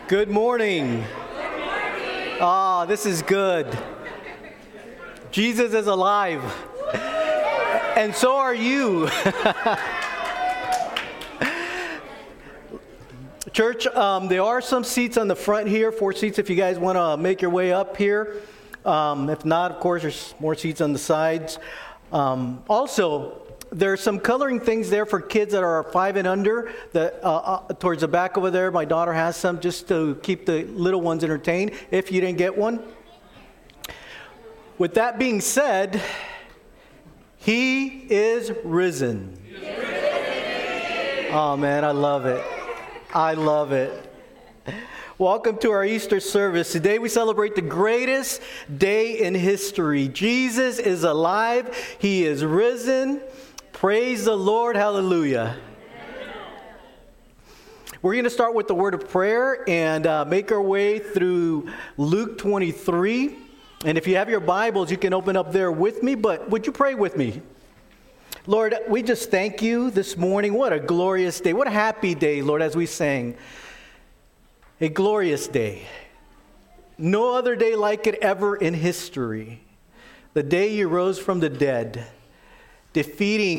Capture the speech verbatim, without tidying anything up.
Good morning. Ah, this is good. Jesus is alive. And so are you. Church, um, there are some seats on the front here, four seats if you guys want to make your way up here. Um, if not, of course, there's more seats on the sides. Um, also, there are some coloring things there for kids that are five and under. That uh, uh, towards the back over there, my daughter has some just to keep the little ones entertained if you didn't get one. With that being said, He is risen. Oh man, I love it. I love it. Welcome to our Easter service. Today we celebrate the greatest day in history. Jesus is alive. He is risen. Praise the Lord. Hallelujah. We're going to start with the word of prayer and uh, make our way through Luke twenty-three. And if you have your Bibles, you can open up there with me. But would you pray with me? Lord, we just thank you this morning. What a glorious day. What a happy day, Lord, as we sang. A glorious day. No other day like it ever in history. The day you rose from the dead, defeating